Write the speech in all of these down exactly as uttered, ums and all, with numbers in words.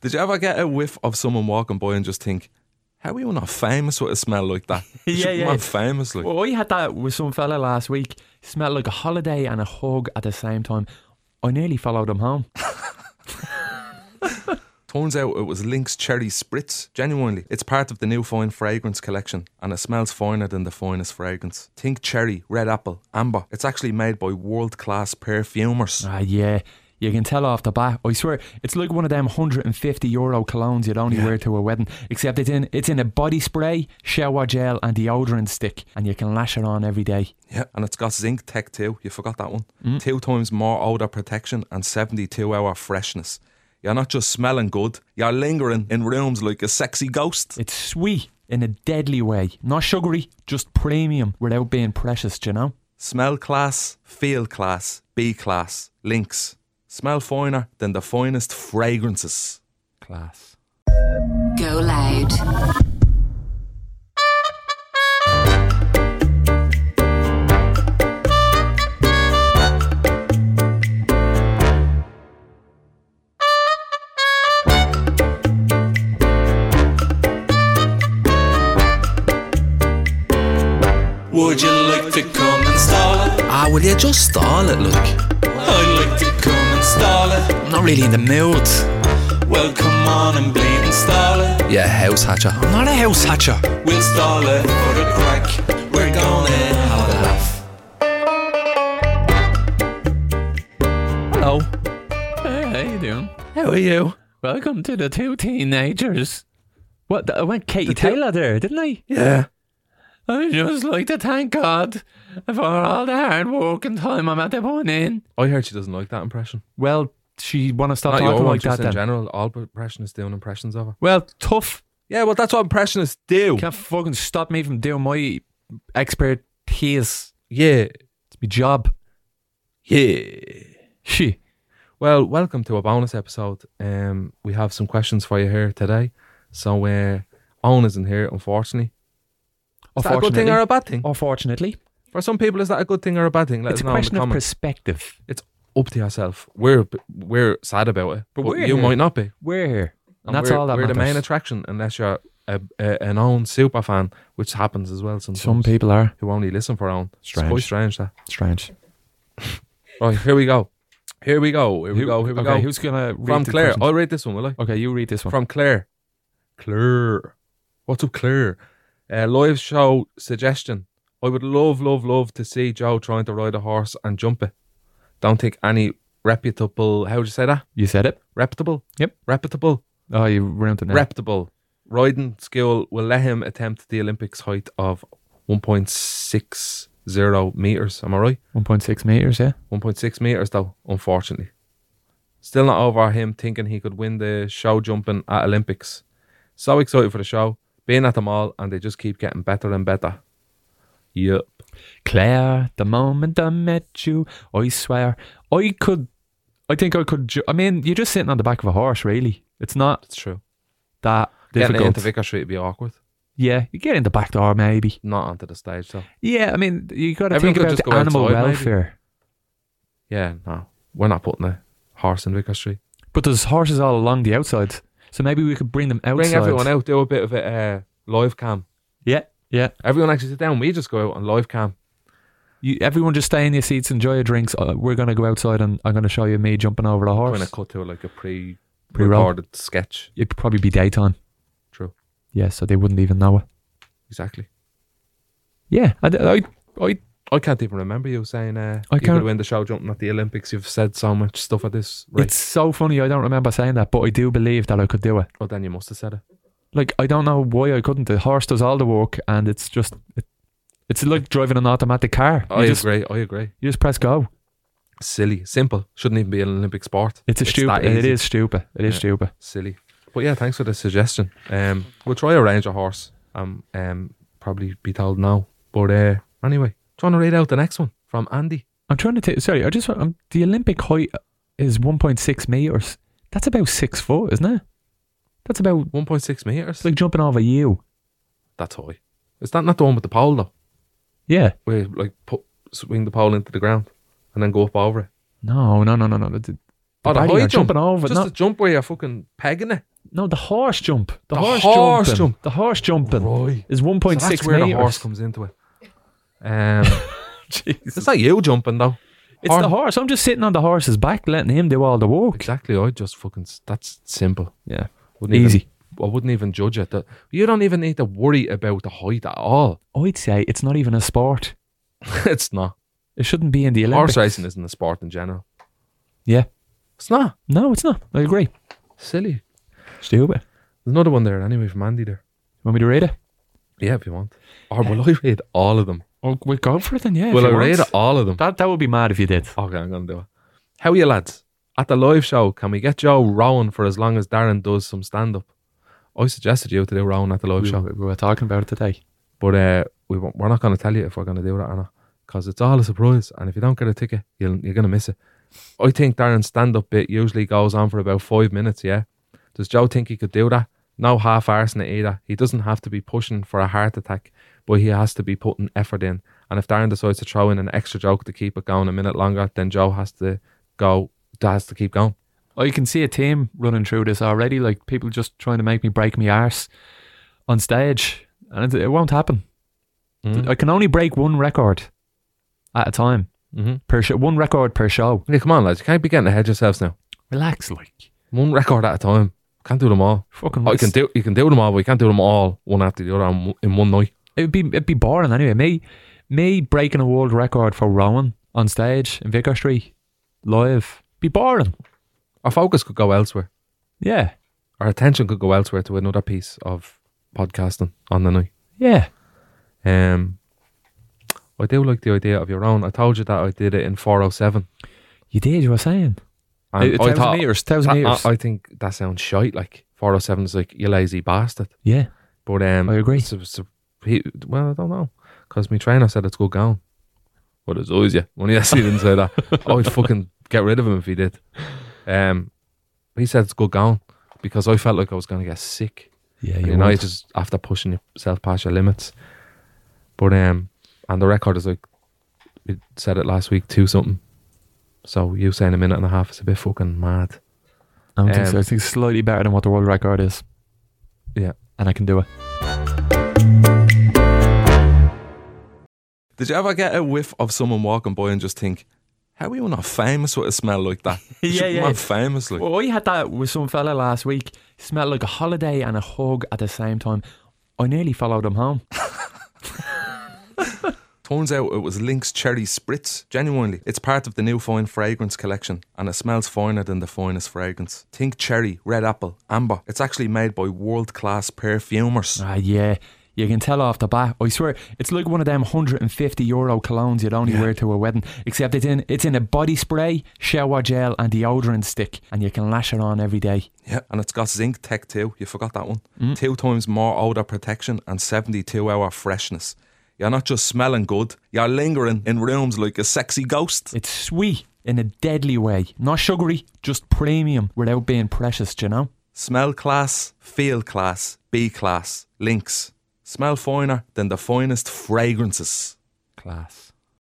Did you ever get a whiff of someone walking by and just think, how are you not famous with a smell like that? yeah, yeah. Not famous like. Well, I had that with some fella last week. He smelled like a holiday and a hug at the same time. I nearly followed him home. Turns out it was Lynx Cherry Spritz. Genuinely, it's part of the new fine fragrance collection, and it smells finer than the finest fragrance. Think cherry, red apple, amber. It's actually made by world-class perfumers. Ah, yeah. You can tell off the bat. I swear, it's like one of them one hundred fifty euro colognes you'd only Yeah. wear to a wedding. Except it's in it's in a body spray, shower gel and deodorant stick. And you can lash it on every day. Yeah, and it's got zinc tech too. You forgot that one. Mm. Two times more odour protection and seventy-two hour freshness. You're not just smelling good, you're lingering in rooms like a sexy ghost. It's sweet in a deadly way. Not sugary, just premium without being precious, do you know? Smell class, feel class, be class. Lynx. Smell finer than the finest fragrances. Class. Go loud. Would you like to come and stall it? Ah, will you just stall it, look? I'd like to come and stall it. I'm not really in the mood. Well, come on and bleed and stall it. Yeah, house hatcher. I'm not a house hatcher. We'll stall it for the crack. We're gonna have a laugh. Hello. Hey, how you doing? How are you? Welcome to the two teenagers. What? I went Katie The two- Taylor there, didn't I? Yeah. I just like to thank God for all the hard work and time I'm at the putting in. I heard she doesn't like that impression. Well, she want to stop Not your talking one, like just that in then. general. All impressionists doing impressions of her. Well, tough. Yeah, well, that's what impressionists do. Can't fucking stop me from doing my expertise. Yeah. It's my job. Yeah. She. Well, welcome to a bonus episode. Um, we have some questions for you here today. So, uh, Owen isn't here, unfortunately. Is that a good thing or a bad thing? Unfortunately. For some people, is that a good thing or a bad thing? Let It's us a know in the question of comments. perspective. It's up to yourself. We're we're sad about it, but, But we're you here. might not be. We're here. And And that's we're, all that We're matters. the main attraction, unless you're a, a, an Owen super fan, which happens as well sometimes. Some people are. who only listen for Owen. Strange. It's quite strange that. Strange. Right, here we go. Here we go. Here we Who- go. Here we okay, go. who's going to read From the Claire. questions? I'll read this one, will I? Okay, you read this one. From Claire. Claire. What's up, Claire? Uh, live show suggestion. I would love, love, love to see Joe trying to ride a horse and jump it. Don't think any reputable, how would you say that? You said it. Reputable? Yep. Reputable? Oh, you ruined it now. Reputable. Riding school will let him attempt the Olympics height of one point six zero metres. Am I right? one point six metres, yeah. one point six metres though, unfortunately. Still not over him thinking he could win the show jumping at Olympics. So excited for the show. Being at them all, and they just keep getting better and better. Yep. Claire, the moment I met you, I swear, I could, I think I could, ju- I mean, you're just sitting on the back of a horse, really. It's not It's true. that Getting difficult. into Vicar Street would be awkward. Yeah, you get in the back door, maybe. Not onto the stage though. Yeah, I mean, you got to Everyone think could about just the go animal outside, maybe. welfare. Yeah, no. We're not putting a horse in Vicar Street. But there's horses all along the outside, so maybe we could bring them outside. Bring everyone out, do a bit of a uh, live cam. Yeah, yeah. Everyone actually sit down. We just go out on live cam. You, everyone just stay in your seats, enjoy your drinks. Uh, we're going to go outside and I'm going to show you me jumping over the horse. Kind of cut to like a pre Pre-roll. recorded sketch. It'd probably be daytime. True. Yeah, so they wouldn't even know it. Exactly. Yeah, I, I, I I can't even remember you saying uh, I you could can't- win the show jumping at the Olympics. You've said so much stuff at this rate. It's so funny. I don't remember saying that, but I do believe that I could do it. Well, then you must have said it. Like, I don't know why I couldn't. The horse does all the work, and it's just, it, it's like driving an automatic car. You I just, agree. I agree. you just press go. Silly, simple. Shouldn't even be an Olympic sport. It's a that stupid. It easy. is stupid. It is Yeah. stupid. Silly. But yeah, thanks for the suggestion. Um, we'll try arrange a horse. Um, um, probably be told no. But uh, anyway, do you want to read out the next one from Andy? I'm trying to take. Sorry, I just want. Um, the Olympic height is one point six meters. That's about six foot, isn't it? That's about One point six meters. it's like jumping over you. That's high. Is that not the one with the pole though? Yeah. Where you, like put swing the pole into the ground and then go up over it. No, no, no, no, no. The, the Oh, the body high you're jump. jumping over. Just No, a jump where you're fucking pegging it. No, the horse jump. The, The horse, horse jumping. jump. The horse jumping Right. is one So point that's six where meters. the horse comes into it. Um, Jesus. it's not you jumping though. It's Horse- the horse. I'm just sitting on the horse's back, letting him do all the work. Exactly. I just fucking. That's simple. Yeah. Wouldn't Easy. Even, I wouldn't even judge it. That you don't even need to worry about the height at all. I'd say it's not even a sport. It's not. It shouldn't be in the Olympics. Horse racing isn't a sport in general. Yeah. It's not. No, it's not. I agree. Silly. Stupid. There's another one there anyway from Andy there. Want me to read it? Yeah, if you want. Or will I read all of them? Oh, we'll go for it then, yeah. if Will you I want. read all of them? That, that would be mad if you did. Okay, I'm going to do it. How are you lads? At the live show, can we get Joe rowing for as long as Darren does some stand-up? I suggested you to do rowing at the live We, show. we were talking about it today. But uh, we, won't- we're not going to tell you if we're going to do that or not. Because it's all a surprise. And if you don't get a ticket, you'll, you're going to miss it. I think Darren's stand-up bit usually goes on for about five minutes, yeah? Does Joe think he could do that? No half-arsing it either. He doesn't have to be pushing for a heart attack, but he has to be putting effort in. And if Darren decides to throw in an extra joke to keep it going a minute longer, then Joe has to go, has to keep going. I can see a team running through this already, like people just trying to make me break my arse on stage. And it, it won't happen. Mm. I can only break one record at a time. Mm-hmm. Per show, one record per show. Yeah, come on, lads. You can't be getting ahead of yourselves now. Relax, like. One record at a time. Can't do them all. Fucking Oh, you can do you can do them all, but you can't do them all one after the other in in one night. It'd be it'd be boring anyway. Me me breaking a world record for rowing on stage in Vicar Street live be boring. Our focus could go elsewhere. Yeah, Our attention could go elsewhere to another piece of podcasting on the night. yeah. Um, I do like the idea of your own. I told you that I did it in four oh seven. You did. You were saying And a I thousand thought, meters, thousand I, meters. I, I think that sounds shite. Like four oh seven is like you lazy bastard. yeah, But um, I agree. So, so he, well, I don't know, because my trainer said it's good going. But it's always yeah. When he actually didn't say that, I'd fucking get rid of him if he did. Um, he said it's good going because I felt like I was going to get sick. yeah. And You you know, know, you just after pushing yourself past your limits. But um, and the record is like we said it last week, two something. So you saying a minute and a half is a bit fucking mad. I don't think so. um, I think it's slightly better than what the world record is, Yeah. and I can do it. Did you ever get a whiff of someone walking by and just think, how are you not famous with a smell like that? You Yeah, should be yeah. more famous like. Well, I had that with some fella last week. He smelled like a holiday and a hug at the same time. I nearly followed him home. Turns out it was Lynx Cherry Spritz. Genuinely, it's part of the new fine fragrance collection, and it smells finer than the finest fragrance. Think cherry, red apple, amber. It's actually made by world-class perfumers. Ah, yeah. You can tell off the bat. I swear, it's like one of them one hundred fifty euro colognes you'd only Yeah. wear to a wedding. Except it's in it's in a body spray, shower gel, and deodorant stick, and you can lash it on every day. Yeah, and it's got zinc tech too. You forgot that one. Two times more odor protection and seventy-two hour freshness. You're not just smelling good, you're lingering in rooms like a sexy ghost. It's sweet in a deadly way, not sugary, just premium without being precious. Do you know? Smell class, feel class, be class. Lynx. Smell finer than the finest fragrances. Class.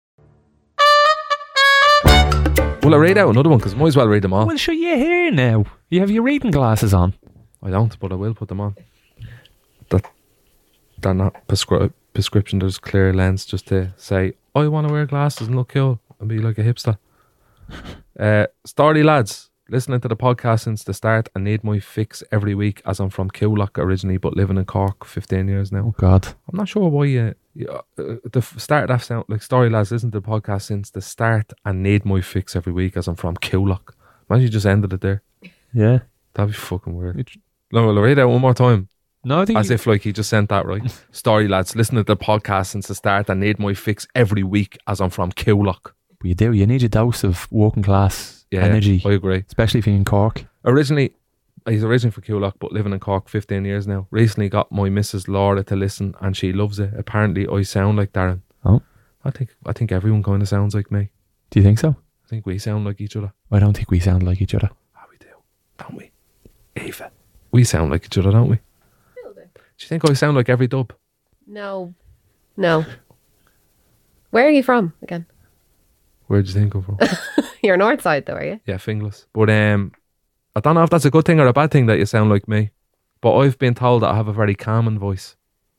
Will I read out another one? Because I might as well read them all. Well, sure, you're here now. You have your reading glasses on. I don't, but I will put them on. That they're not prescri- prescription. There's clear lens just to say I want to wear glasses and look cool and be like a hipster. uh, Story lads, listening to the podcast since the start and need my fix every week as I'm from Coolock originally, but living in Cork fifteen years now. Oh God. I'm not sure why you, you uh, the f- start of that sound like Story lads. Listen to the podcast since the start and need my fix every week as I'm from Coolock. Imagine you just ended it there. Yeah. That'd be fucking weird. No, I'll read it out one more time. No, I think As you- if like he just sent that right. Story lads, listen to the podcast since the start and need my fix every week as I'm from Coolock. But you do. You need a dose of working class Yeah, energy, I agree. especially if you're in Cork. Originally, he's originally from Coolock, but living in Cork fifteen years now. Recently got my Missus Laura to listen and she loves it. Apparently I sound like Darren. Oh. I think I think everyone kind of sounds like me. Do you think so? I think we sound like each other. I don't think we sound like each other. Oh, we do. Don't we? Eva. We sound like each other, don't we? Do you think I sound like every dub? No. No. Where are you from again? Where'd you think I'm from? You're north side though, are you? Yeah, Finglas. But um, I don't know if that's a good thing or a bad thing that you sound like me, but I've been told that I have a very calming voice.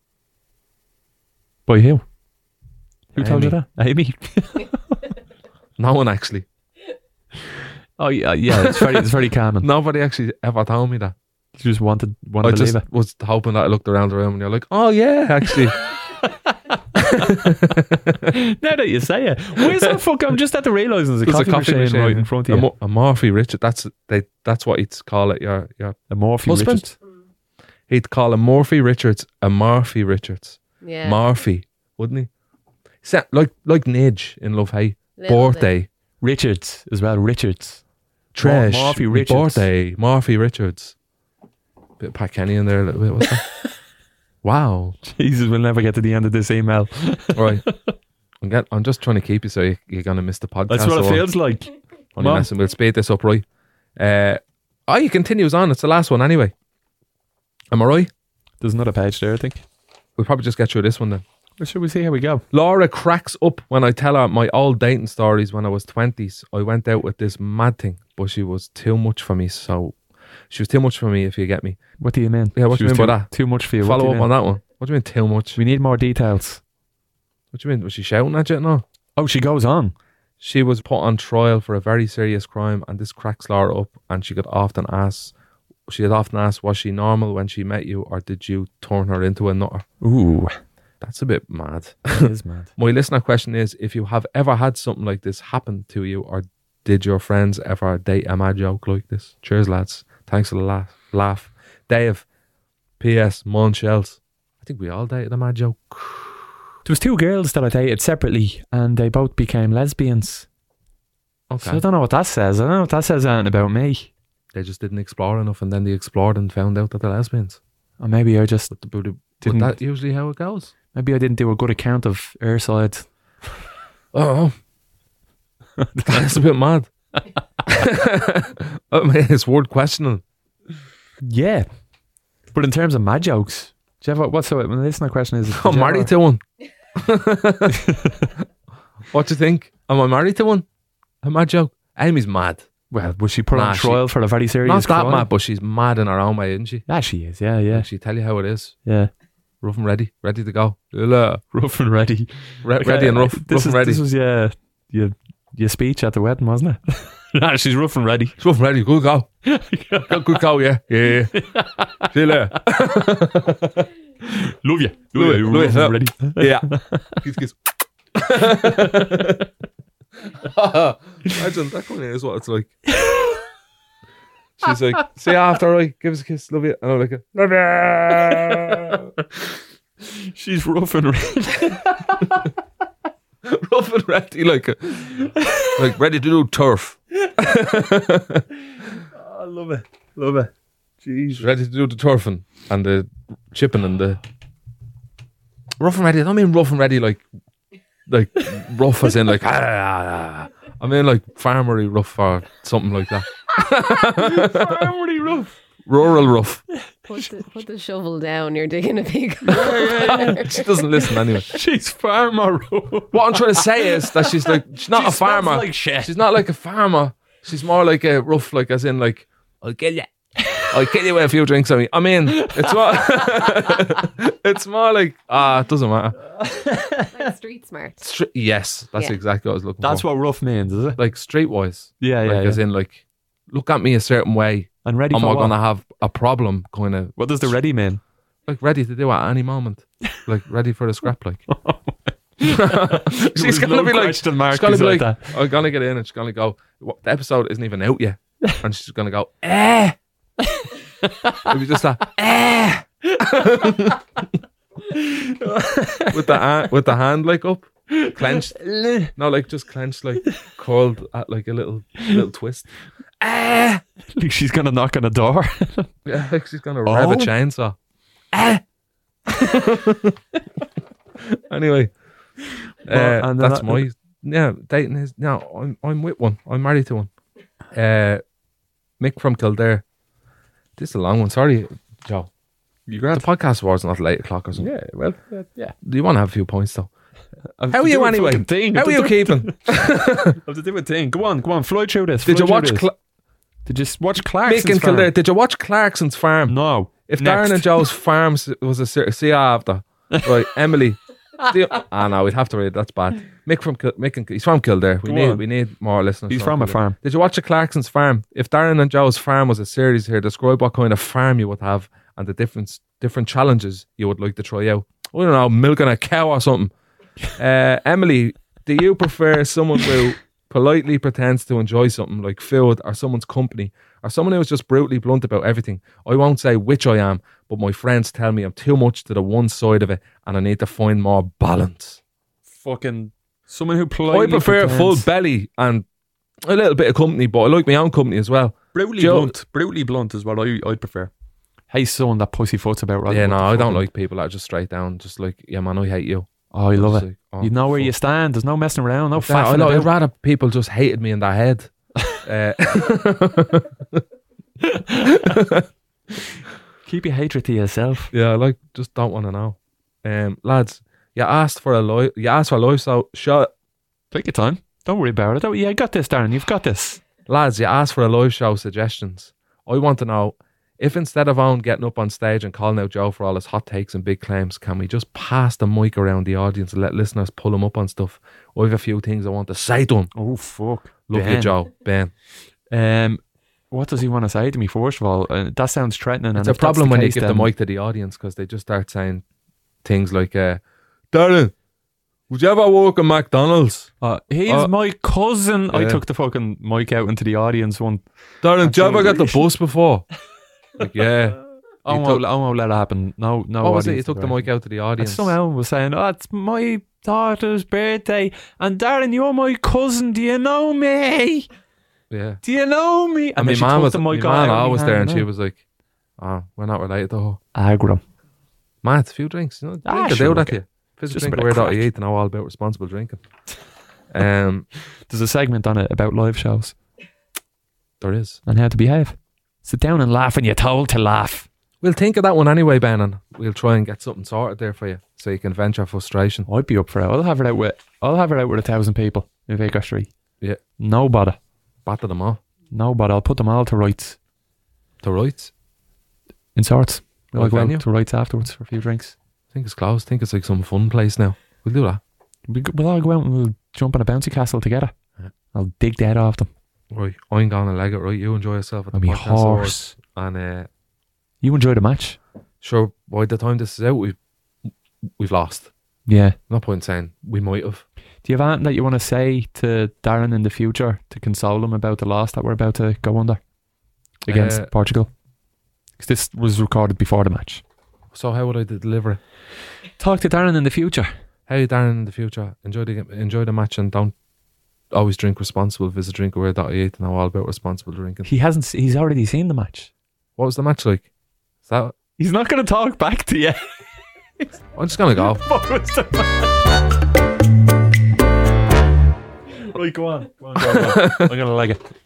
By who? Who told you Amy. that? Amy. No one actually. Oh yeah, yeah. It's very, it's very calming. Nobody actually ever told me that. You just wanted, wanted I to just believe it. was hoping that I looked around the room and you're like, oh yeah, actually. Now that you say it, why is that fuck? I'm just at the realising there's a There's coffee, machine, right in front of A, you. Mo- a Murphy Richard. That's they. That's what he'd call it. Your your A Morphy husband. Richards. He'd call a Murphy Richards a Murphy Richards. Yeah. Murphy, wouldn't he? Sa- like like Nidge in Love Hate. Little bit. Birthday. Richards as well. Richards. Trash. Murphy My Richards. Birthday. Murphy Richards. Bit of Pat Kenny in there a little bit. What's that? Wow. Jesus, we'll never get to the end of this email. Right. I'm, get, I'm just trying to keep you so you, you're going to miss the podcast. That's what it so I'm feels like. Only Mom. messing. We'll speed this up, right? Uh, oh, he continues on. It's the last one anyway. Am I right? There's another page there, I think. We'll probably just get through this one then. Well, shall we see how we go? Laura cracks up when I tell her my old dating stories when I was twenties. I went out with this mad thing, but she was too much for me. So she was too much for me, if you get me. What do you mean? Yeah, what She do you was mean by too, that? Too much for you. What do Follow you up on mean? that one. What do you mean too much? We need more details. What do you mean? Was she shouting at you? No. Oh, she goes on. She was put on trial for a very serious crime, and this cracks Laura up. And she got often asked, she had often asked, was she normal when she met you, or did you turn her into a nutter? Ooh, That's a bit mad. that is mad. My listener question is, if you have ever had something like this happen to you, or did your friends ever date a mad joke like this? Cheers, lads. Thanks for the laugh. laugh. Dave, P S. Monshels. I think we all dated a mad joke. There was two girls that I dated separately, and they both became lesbians. Okay. So I don't know what that says. I don't know if that says anything about me. They just didn't explore enough, and then they explored and found out that they're lesbians. Or maybe I just But, the, but, Didn't- but that usually how it goes. maybe I didn't do a good account of her side. Oh, that's a bit mad. I mean, it's word questioning. Yeah, but in terms of mad jokes, do you ever, what's the my listener question is? I'm married to one. What do you think? Am I married to one? A mad joke? Amy's mad. Well, was she put Nah, on she- trial for a very serious Not that crime? mad, but she's mad in her own way, isn't she? Yeah, she is. Yeah, yeah, She tell you how it is. yeah. Rough and ready, ready to go. Re- Rough and ready. ready and rough, This rough is, and ready. This was your your your speech at the wedding, wasn't it? Nah, she's rough and ready. Rough and ready, good go. good, good go, yeah, yeah. yeah. See you later. Love you. Love you, You're love rough you. and ready. Yeah. Kiss, kiss. Imagine that kind of is what it's like. She's like, see you after, right? Give us a kiss, love you. And I'm like, love you. She's rough and ready. Rough and ready, like, a, like ready to do turf. I love it. Love it. Jeez. Ready to do the turfing and the chipping and the rough and ready. I don't mean rough and ready like like rough as in like ah, ah, ah. I mean like farmery rough or something like that. Farmery rough. Rural rough. Put the, put the shovel down. You're digging a big She doesn't listen anyway. She's farmer rough. What I'm trying to say is that she's like she's not She a farmer. smells like shit. She's not like a farmer. She's more like a rough, like as in like I'll kill you. I'll kill you with a few drinks on me. I mean, it's more it's more like ah, it doesn't matter. like street smart. Stri- yes, that's Yeah. exactly what I was looking That's for. what rough means, is it? Like streetwise. Yeah, yeah. Like yeah. as in like look at me a certain way And ready and for we're what? gonna have a problem kind of What does the ready mean? like ready to do at any moment. Like ready for the scrap like. she's gonna no be like question mark she's gonna be beside like that. I'm gonna get in and she's gonna go what, the episode isn't even out yet. And she's gonna go eh. It'll be just that eh. with the hand, with the hand like up clenched, no, like just clenched, like curled at like a little little twist. Eh. Like she's gonna knock on a door. Yeah, like she's gonna rev a Oh. chainsaw. Eh. Anyway, Well, uh, and then that's that- my yeah dating is no. I'm I'm with one. I'm married to one. Uh, Mick from Kildare. This is a long one. Sorry, Joe. You The podcast was not late o'clock or something. Yeah, well, uh, yeah. Do you want to have a few points though? How How are you anyway? Thing. How are you keeping? Of the different thing. Go on, go on. Fly through this. Did fly you watch? through this. Cl- Did you s- watch Clarkson's Mick and Farm? Kildare. Did you watch Clarkson's Farm? No. If Next. Darren and Joe's Farm s- was a ser- see you after, right? Emily. See, ah no, we'd have to read. That's bad. Mick from Kil- Mick and he's from Kildare. We Go need on. we need more listeners. He's from a Kildare. farm. Did you watch the Clarkson's Farm? If Darren and Joe's Farm was a series here, describe what kind of farm you would have and the different different challenges you would like to try out. I don't know, milking a cow or something. Uh, Emily, do you prefer someone who politely pretends to enjoy something like food or someone's company, or someone who's just brutally blunt about everything? I won't say which I am, but my friends tell me I'm too much to the one side of it and I need to find more balance. Fucking someone who politely I prefer a full pretends. belly and a little bit of company, but I like my own company as well. Brutally Joe- blunt. Brutally blunt is what I, I'd prefer. Hey, son, that pussyfoot's about right. yeah, what no, the I don't fucking- like people that are just straight down, just like, yeah, man, I hate you. Oh, I love Just it. like, oh, You know where fuck. you stand. There's no messing around. No Yeah, I faffing know, I'd about. rather people just hated me in their head. uh, Keep your hatred to yourself. yeah, I like just don't want to know. Um, lads, you asked for a live, you asked for a live so show. Take your time. Don't worry about it. Don't, yeah, I got this, Darren. You've got this. Lads, you asked for a live show suggestions. I want to know if instead of Owen getting up on stage and calling out Joe for all his hot takes and big claims, can we just pass the mic around the audience and let listeners pull him up on stuff? I have a few things I want to say to him. Oh, fuck. Love you, Ben. Joe. Ben. Um, what does he want to say to me, first of all? Uh, that sounds threatening. It's and a if that's problem the when you case, give the then- mic to the audience because they just start saying things like, uh, Darren, would you ever work at McDonald's? Uh, he's Uh, my cousin. I yeah. took the fucking mic out into the audience one. Darren, did you ever get the Absolutely. bus before? Like, yeah. I You won't, took- I won't let it happen. No, no. What was it? You audience took the interaction. mic out to the And audience. someone was saying, "Oh, it's my daughter's birthday, and Darren, you're my cousin. Do you know me? Yeah. Do you know me?" And, And then my she mum took was, the my mic man out of always my there hand, and she yeah. was like, oh, we're not related to her. aggro. Matt, a few drinks. You know, Ah, drink could sure, do that okay. to you. Physical Just a drink bit aware of dot I crack. E to know all about responsible drinking. Um, There's a segment on it about live shows there is. and how to behave. Sit down and laugh when you're told to laugh. We'll think of that one anyway, Ben, and we'll try and get something sorted there for you so you can vent your frustration. I'd be up for it. I'll have it out with. I'll have it out with a thousand people in Baker Street. Yeah. No bother. Batter them all. No bother. I'll put them all to rights To rights. in sorts. I'll Right go venue? out to rights afterwards for a few drinks. I think it's closed. I think it's like some fun place now. We'll do that. We go- We'll all go out and we'll jump on a bouncy castle together. Yeah. I'll dig the head off them. Right. I'm going to leg it, right? You enjoy yourself at the I'm a podcast awards. horse. And uh, You enjoy the match? sure, by the time this is out, we've, we've lost. Yeah. No point saying we might have. Do you have anything that you want to say to Darren in the future to console him about the loss that we're about to go under against Uh, Portugal? Because this was recorded before the match. So how would I deliver it? Talk to Darren in the future. Hey, Darren, in the future, enjoy the enjoy the match and don't always drink responsible. Visit drink aware dot I E to know all about responsible drinking. He hasn't. s- He's already seen the match. What was the match like? Is that? He's not going to talk back to you. I'm just gonna go. What was the match? Right, go on. Go on, go on, go on. I'm going to leg it.